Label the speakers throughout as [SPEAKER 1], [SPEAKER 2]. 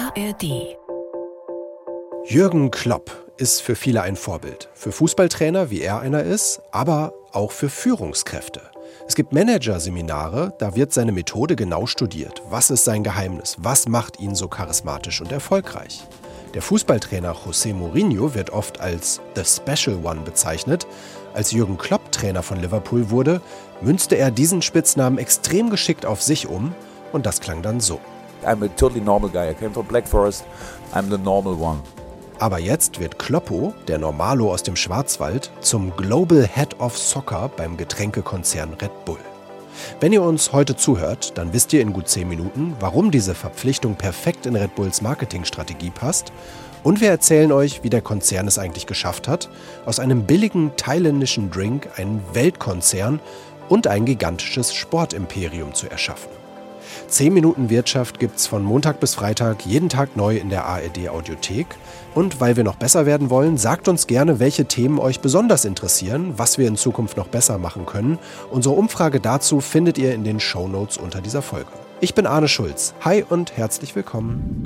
[SPEAKER 1] ARD.
[SPEAKER 2] Jürgen Klopp ist für viele ein Vorbild. Für Fußballtrainer, wie er einer ist, aber auch für Führungskräfte. Es gibt Managerseminare, da wird seine Methode genau studiert. Was ist sein Geheimnis? Was macht ihn so charismatisch und erfolgreich? Der Fußballtrainer José Mourinho wird oft als The Special One bezeichnet. Als Jürgen Klopp Trainer von Liverpool wurde, münzte er diesen Spitznamen extrem geschickt auf sich um und das klang dann so.
[SPEAKER 3] I'm a totally normal guy. I came from Black Forest. I'm the normal one.
[SPEAKER 2] Aber jetzt wird Kloppo, der Normalo aus dem Schwarzwald, zum Global Head of Soccer beim Getränkekonzern Red Bull. Wenn ihr uns heute zuhört, dann wisst ihr in gut 10 Minuten, warum diese Verpflichtung perfekt in Red Bulls Marketingstrategie passt. Und wir erzählen euch, wie der Konzern es eigentlich geschafft hat, aus einem billigen thailändischen Drink einen Weltkonzern und ein gigantisches Sportimperium zu erschaffen. 10 Minuten Wirtschaft gibt's von Montag bis Freitag jeden Tag neu in der ARD Audiothek. Und weil wir noch besser werden wollen, sagt uns gerne, welche Themen euch besonders interessieren, was wir in Zukunft noch besser machen können. Unsere Umfrage dazu findet ihr in den Shownotes unter dieser Folge. Ich bin Arne Schulz. Hi und herzlich willkommen.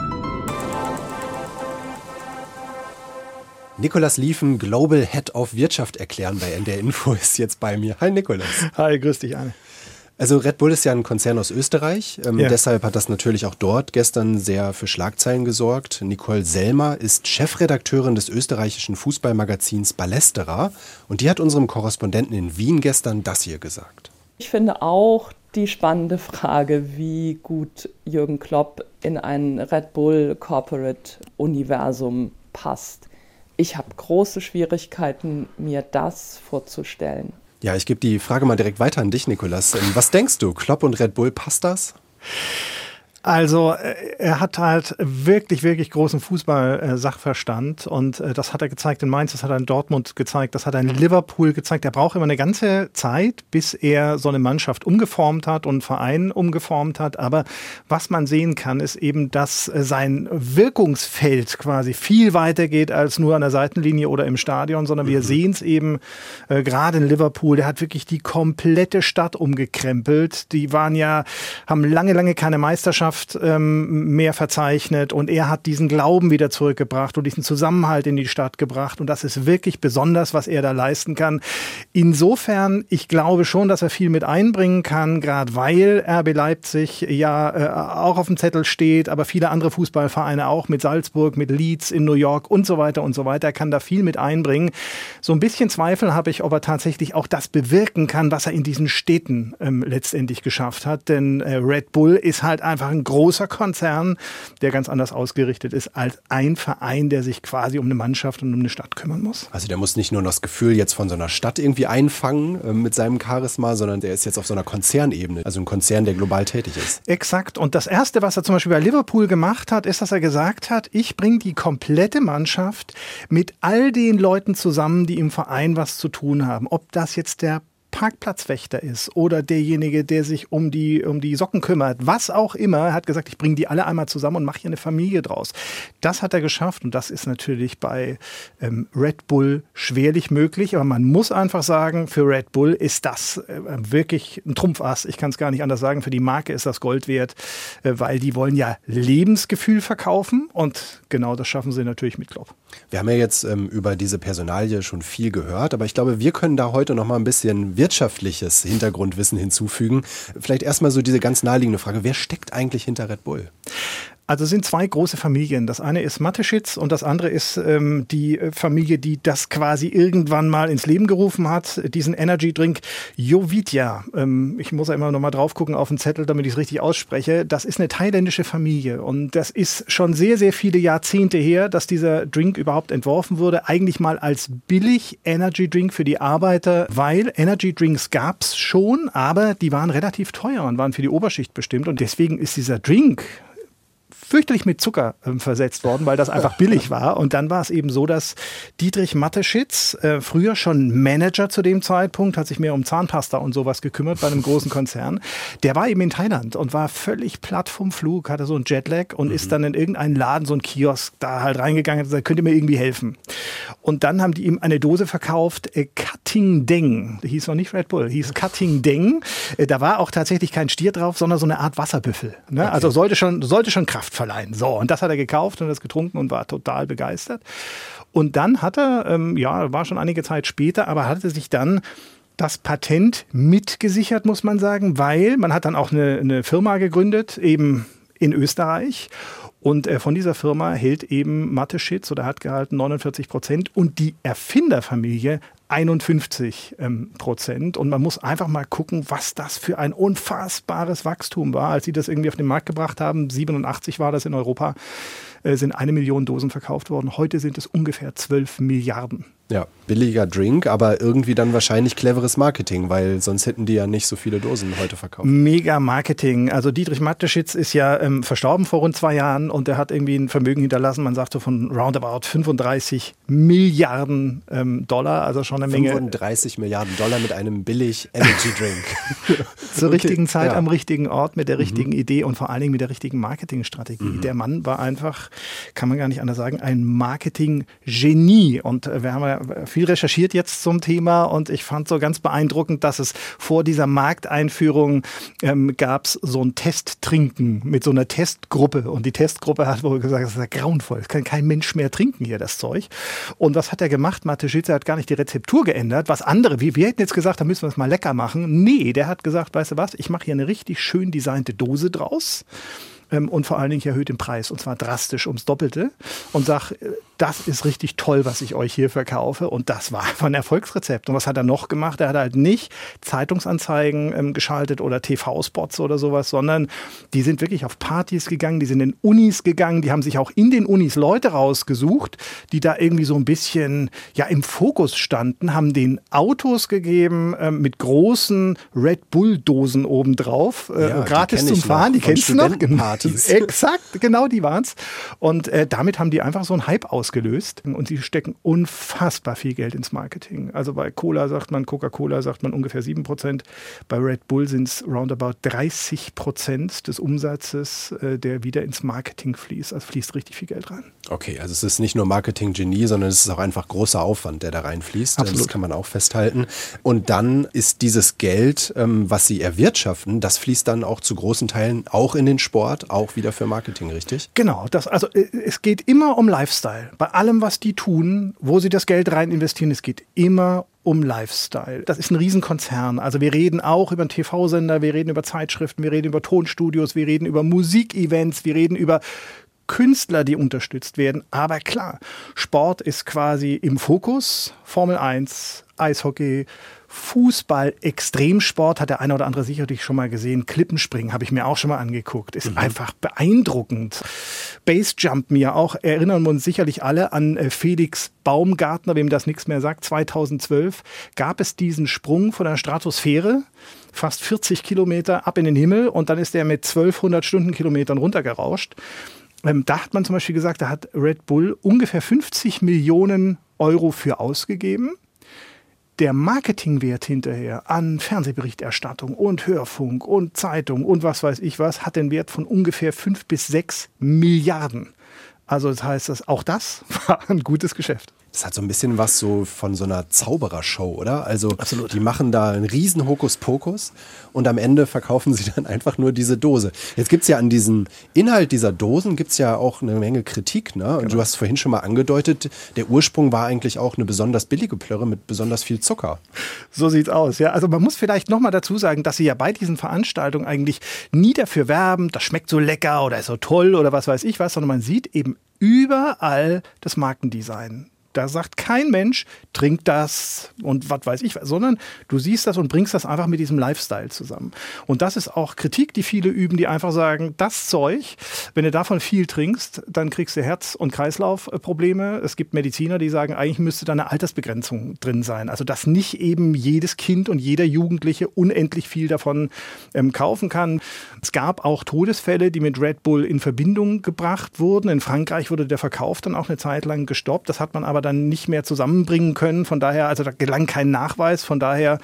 [SPEAKER 2] Nikolas Lieven, Global Head of Wirtschaft erklären bei NDR Info, ist jetzt bei mir. Hi Nikolas.
[SPEAKER 4] Hi, grüß dich Arne.
[SPEAKER 2] Also Red Bull ist ja ein Konzern aus Österreich, deshalb hat das natürlich auch dort gestern sehr für Schlagzeilen gesorgt. Nicole Selmer ist Chefredakteurin des österreichischen Fußballmagazins Ballesterer und die hat unserem Korrespondenten in Wien gestern das hier gesagt.
[SPEAKER 5] Ich finde auch die spannende Frage, wie gut Jürgen Klopp in ein Red Bull Corporate Universum passt. Ich habe große Schwierigkeiten, mir das vorzustellen.
[SPEAKER 2] Ja, ich gebe die Frage mal direkt weiter an dich, Nikolas. Was denkst du, Klopp und Red Bull, passt das?
[SPEAKER 4] Also er hat halt wirklich, wirklich großen Fußball-Sachverstand und das hat er gezeigt in Mainz, das hat er in Dortmund gezeigt, das hat er in Liverpool gezeigt. Er braucht immer eine ganze Zeit, bis er so eine Mannschaft umgeformt hat und einen Verein umgeformt hat. Aber was man sehen kann, ist eben, dass sein Wirkungsfeld quasi viel weiter geht als nur an der Seitenlinie oder im Stadion, sondern wir sehen es eben gerade in Liverpool. Der hat wirklich die komplette Stadt umgekrempelt. Die haben lange keine Meisterschaft mehr verzeichnet und er hat diesen Glauben wieder zurückgebracht und diesen Zusammenhalt in die Stadt gebracht und das ist wirklich besonders, was er da leisten kann. Insofern, ich glaube schon, dass er viel mit einbringen kann, gerade weil RB Leipzig auch auf dem Zettel steht, aber viele andere Fußballvereine auch mit Salzburg, mit Leeds in New York und so weiter und so weiter. Er kann da viel mit einbringen. So ein bisschen Zweifel habe ich, ob er tatsächlich auch das bewirken kann, was er in diesen Städten letztendlich geschafft hat, denn Red Bull ist halt einfach ein großer Konzern, der ganz anders ausgerichtet ist als ein Verein, der sich quasi um eine Mannschaft und um eine Stadt kümmern muss.
[SPEAKER 2] Also der muss nicht nur das Gefühl jetzt von so einer Stadt irgendwie einfangen mit seinem Charisma, sondern der ist jetzt auf so einer Konzernebene, also ein Konzern, der global tätig ist.
[SPEAKER 4] Exakt. Und das Erste, was er zum Beispiel bei Liverpool gemacht hat, ist, dass er gesagt hat, ich bringe die komplette Mannschaft mit all den Leuten zusammen, die im Verein was zu tun haben. Ob das jetzt der Parkplatzwächter ist oder derjenige, der sich um die Socken kümmert, was auch immer. Er hat gesagt, ich bringe die alle einmal zusammen und mache hier eine Familie draus. Das hat er geschafft und das ist natürlich bei Red Bull schwerlich möglich, aber man muss einfach sagen, für Red Bull ist das wirklich ein Trumpfass. Ich kann es gar nicht anders sagen. Für die Marke ist das Gold wert, weil die wollen ja Lebensgefühl verkaufen und genau das schaffen sie natürlich mit Klopp.
[SPEAKER 2] Wir haben ja jetzt über diese Personalie schon viel gehört, aber ich glaube, wir können da heute noch mal ein bisschen wirtschaftliches Hintergrundwissen hinzufügen. Vielleicht erstmal so diese ganz naheliegende Frage, wer steckt eigentlich hinter Red Bull?
[SPEAKER 4] Also es sind zwei große Familien. Das eine ist Mateschitz und das andere ist die Familie, die das quasi irgendwann mal ins Leben gerufen hat, diesen Energy Drink Jovitia. Ich muss ja immer noch mal drauf gucken auf den Zettel, damit ich es richtig ausspreche. Das ist eine thailändische Familie und das ist schon sehr, sehr viele Jahrzehnte her, dass dieser Drink überhaupt entworfen wurde. Eigentlich mal als billig Energy Drink für die Arbeiter, weil Energy Drinks gab es schon, aber die waren relativ teuer und waren für die Oberschicht bestimmt und deswegen ist dieser Drink fürchterlich mit Zucker versetzt worden, weil das einfach billig war. Und dann war es eben so, dass Dietrich Mateschitz, früher schon Manager zu dem Zeitpunkt, hat sich mehr um Zahnpasta und sowas gekümmert bei einem großen Konzern. Der war eben in Thailand und war völlig platt vom Flug, hatte so einen Jetlag und ist dann in irgendeinen Laden, so einen Kiosk, da halt reingegangen und gesagt, könnt ihr mir irgendwie helfen? Und dann haben die ihm eine Dose verkauft, Cutting Deng. Die hieß noch nicht Red Bull, hieß Cutting Deng. Da war auch tatsächlich kein Stier drauf, sondern so eine Art Wasserbüffel. Ne? Okay. Also sollte schon Kraft Gesellschaft verleihen. So, und das hat er gekauft und das getrunken und war total begeistert. Und dann hat er, war schon einige Zeit später, aber hatte sich dann das Patent mitgesichert, muss man sagen, weil man hat dann auch eine Firma gegründet, eben in Österreich. Und von dieser Firma hält eben Mateschitz oder hat gehalten 49% und die Erfinderfamilie 51%. Und man muss einfach mal gucken, was das für ein unfassbares Wachstum war, als sie das irgendwie auf den Markt gebracht haben. 87 war das in Europa, sind 1 Million Dosen verkauft worden. Heute sind es ungefähr 12 Milliarden.
[SPEAKER 2] Ja, billiger Drink, aber irgendwie dann wahrscheinlich cleveres Marketing, weil sonst hätten die ja nicht so viele Dosen heute verkauft.
[SPEAKER 4] Mega Marketing. Also Dietrich Mateschitz ist ja verstorben vor rund 2 Jahren und er hat irgendwie ein Vermögen hinterlassen, man sagte von roundabout 35 Milliarden Dollar, also schon eine Menge.
[SPEAKER 2] 35 Milliarden Dollar mit einem billig Energy Drink.
[SPEAKER 4] Zur richtigen Zeit am richtigen Ort mit der richtigen Idee und vor allen Dingen mit der richtigen Marketingstrategie. Der Mann war einfach, kann man gar nicht anders sagen, ein Marketing-Genie und wir haben ja viel recherchiert jetzt zum Thema und ich fand so ganz beeindruckend, dass es vor dieser Markteinführung gab es so ein Testtrinken mit so einer Testgruppe und die Testgruppe hat wohl gesagt, das ist ja grauenvoll, das kann kein Mensch mehr trinken hier, das Zeug. Und was hat er gemacht? Mateschitz hat gar nicht die Rezeptur geändert, was andere, wir hätten jetzt gesagt, da müssen wir es mal lecker machen. Nee, der hat gesagt, weißt du was, ich mache hier eine richtig schön designte Dose draus. Und vor allen Dingen erhöht den Preis und zwar drastisch ums Doppelte und sagt, das ist richtig toll, was ich euch hier verkaufe und das war einfach ein Erfolgsrezept. Und was hat er noch gemacht? Er hat halt nicht Zeitungsanzeigen geschaltet oder TV-Spots oder sowas, sondern die sind wirklich auf Partys gegangen, die sind in Unis gegangen, die haben sich auch in den Unis Leute rausgesucht, die da irgendwie so ein bisschen im Fokus standen, haben den Autos gegeben mit großen Red Bull-Dosen obendrauf, gratis zum Fahren, die kennst du noch? Exakt, genau die waren's. Und damit haben die einfach so einen Hype ausgelöst. Und sie stecken unfassbar viel Geld ins Marketing. Also bei Cola sagt man, Coca-Cola sagt man ungefähr 7%. Bei Red Bull sind es roundabout 30% des Umsatzes, der wieder ins Marketing fließt. Also fließt richtig viel Geld rein.
[SPEAKER 2] Okay, also es ist nicht nur Marketing-Genie, sondern es ist auch einfach großer Aufwand, der da reinfließt.
[SPEAKER 4] Absolut.
[SPEAKER 2] Das kann man auch festhalten. Und dann ist dieses Geld, was sie erwirtschaften, das fließt dann auch zu großen Teilen auch in den Sport, auch wieder für Marketing, richtig?
[SPEAKER 4] Genau, also es geht immer um Lifestyle. Bei allem, was die tun, wo sie das Geld rein investieren, es geht immer um Lifestyle. Das ist ein Riesenkonzern. Also wir reden auch über einen TV-Sender, wir reden über Zeitschriften, wir reden über Tonstudios, wir reden über Musikevents, wir reden über Künstler, die unterstützt werden. Aber klar, Sport ist quasi im Fokus. Formel 1, Eishockey, Fußball, Extremsport, hat der eine oder andere sicherlich schon mal gesehen. Klippenspringen habe ich mir auch schon mal angeguckt. Ist einfach beeindruckend. Basejumpen ja auch, erinnern wir uns sicherlich alle an Felix Baumgartner, wem das nichts mehr sagt. 2012 gab es diesen Sprung von der Stratosphäre, fast 40 Kilometer ab in den Himmel und dann ist er mit 1200 Stundenkilometern runtergerauscht. Da hat man zum Beispiel gesagt, da hat Red Bull ungefähr 50 Millionen Euro für ausgegeben. Der Marketingwert hinterher an Fernsehberichterstattung und Hörfunk und Zeitung und was weiß ich was, hat den Wert von ungefähr 5 bis 6 Milliarden. Also das heißt, auch das war ein gutes Geschäft.
[SPEAKER 2] Das hat so ein bisschen was so von so einer Zauberershow, oder? Also
[SPEAKER 4] Absolut.
[SPEAKER 2] Die machen da einen riesen Hokuspokus und am Ende verkaufen sie dann einfach nur diese Dose. Jetzt gibt es ja an diesem Inhalt dieser Dosen gibt's ja auch eine Menge Kritik, ne? Und
[SPEAKER 4] genau.
[SPEAKER 2] Du hast vorhin schon mal angedeutet, der Ursprung war eigentlich auch eine besonders billige Plörre mit besonders viel Zucker.
[SPEAKER 4] So sieht's aus, ja. Also man muss vielleicht nochmal dazu sagen, dass sie ja bei diesen Veranstaltungen eigentlich nie dafür werben, das schmeckt so lecker oder ist so toll oder was weiß ich was, sondern man sieht eben überall das Markendesign. Da sagt kein Mensch, trink das und was weiß ich, sondern du siehst das und bringst das einfach mit diesem Lifestyle zusammen. Und das ist auch Kritik, die viele üben, die einfach sagen, das Zeug, wenn du davon viel trinkst, dann kriegst du Herz- und Kreislaufprobleme. Es gibt Mediziner, die sagen, eigentlich müsste da eine Altersbegrenzung drin sein. Also dass nicht eben jedes Kind und jeder Jugendliche unendlich viel davon kaufen kann. Es gab auch Todesfälle, die mit Red Bull in Verbindung gebracht wurden. In Frankreich wurde der Verkauf dann auch eine Zeit lang gestoppt. Das hat man aber dann nicht mehr zusammenbringen können. Von daher, also da gelang kein Nachweis. Von daher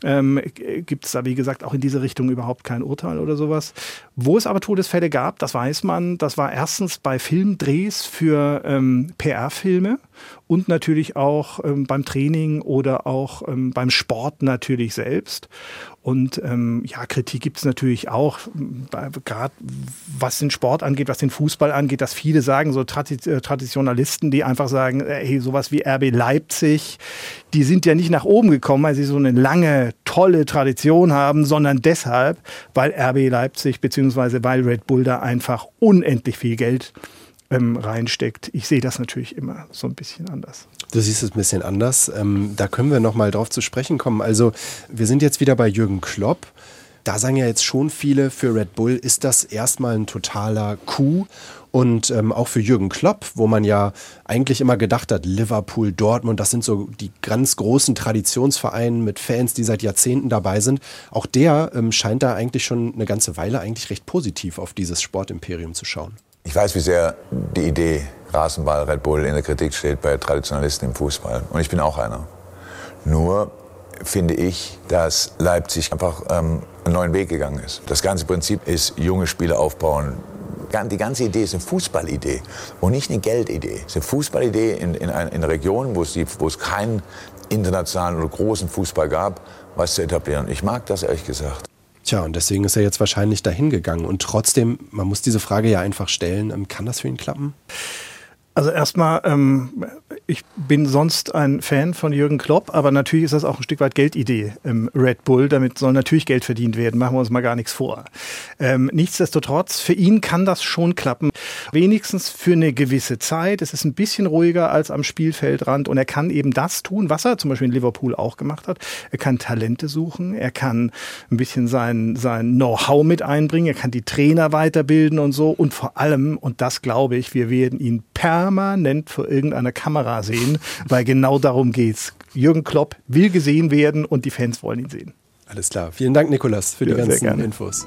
[SPEAKER 4] gibt es da, wie gesagt, auch in diese Richtung überhaupt kein Urteil oder sowas. Wo es aber Todesfälle gab, das weiß man, das war erstens bei Filmdrehs für PR-Filme und natürlich auch beim Training oder auch beim Sport natürlich selbst. Und Kritik gibt es natürlich auch, gerade was den Sport angeht, was den Fußball angeht, dass viele sagen, so Traditionalisten, die einfach sagen, hey, sowas wie RB Leipzig, die sind ja nicht nach oben gekommen, weil sie so eine lange, tolle Tradition haben, sondern deshalb, weil RB Leipzig bzw. weil Red Bull da einfach unendlich viel Geld reinsteckt. Ich sehe das natürlich immer so ein bisschen anders.
[SPEAKER 2] Du siehst es ein bisschen anders. Da können wir noch mal drauf zu sprechen kommen. Also wir sind jetzt wieder bei Jürgen Klopp. Da sagen ja jetzt schon viele, für Red Bull ist das erstmal ein totaler Coup. Und auch für Jürgen Klopp, wo man ja eigentlich immer gedacht hat, Liverpool, Dortmund, das sind so die ganz großen Traditionsvereine mit Fans, die seit Jahrzehnten dabei sind. Auch der scheint da eigentlich schon eine ganze Weile eigentlich recht positiv auf dieses Sportimperium zu schauen.
[SPEAKER 1] Ich weiß, wie sehr die Idee Rasenball, Red Bull in der Kritik steht bei Traditionalisten im Fußball. Und ich bin auch einer. Nur finde ich, dass Leipzig einfach einen neuen Weg gegangen ist. Das ganze Prinzip ist, junge Spieler aufbauen. Die ganze Idee ist eine Fußballidee und nicht eine Geldidee. Es ist eine Fußballidee in einer Region, wo es keinen internationalen oder großen Fußball gab, was zu etablieren. Ich mag das ehrlich gesagt.
[SPEAKER 2] Tja, und deswegen ist er jetzt wahrscheinlich dahin gegangen. Und trotzdem, man muss diese Frage ja einfach stellen, kann das für ihn klappen?
[SPEAKER 4] Also erstmal, ich bin sonst ein Fan von Jürgen Klopp, aber natürlich ist das auch ein Stück weit Geldidee im Red Bull. Damit soll natürlich Geld verdient werden, machen wir uns mal gar nichts vor. Nichtsdestotrotz, für ihn kann das schon klappen. Wenigstens für eine gewisse Zeit. Es ist ein bisschen ruhiger als am Spielfeldrand und er kann eben das tun, was er zum Beispiel in Liverpool auch gemacht hat. Er kann Talente suchen, er kann ein bisschen sein Know-how mit einbringen, er kann die Trainer weiterbilden und so. Und vor allem, und das glaube ich, wir werden ihn permanent vor irgendeiner Kamera sehen, weil genau darum geht's. Jürgen Klopp will gesehen werden und die Fans wollen ihn sehen.
[SPEAKER 2] Alles klar. Vielen Dank, Nikolas, für die ganzen Infos.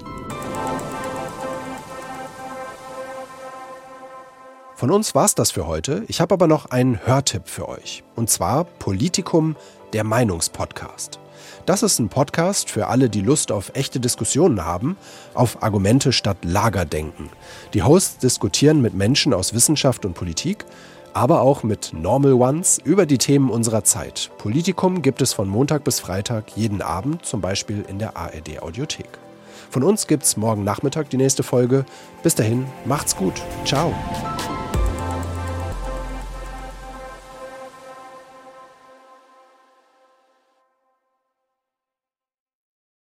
[SPEAKER 2] Von uns war's das für heute. Ich habe aber noch einen Hörtipp für euch. Und zwar Politikum, der Meinungspodcast. Das ist ein Podcast für alle, die Lust auf echte Diskussionen haben, auf Argumente statt Lagerdenken. Die Hosts diskutieren mit Menschen aus Wissenschaft und Politik, aber auch mit Normal Ones über die Themen unserer Zeit. Politikum gibt es von Montag bis Freitag jeden Abend, zum Beispiel in der ARD-Audiothek. Von uns gibt's morgen Nachmittag die nächste Folge. Bis dahin, macht's gut. Ciao.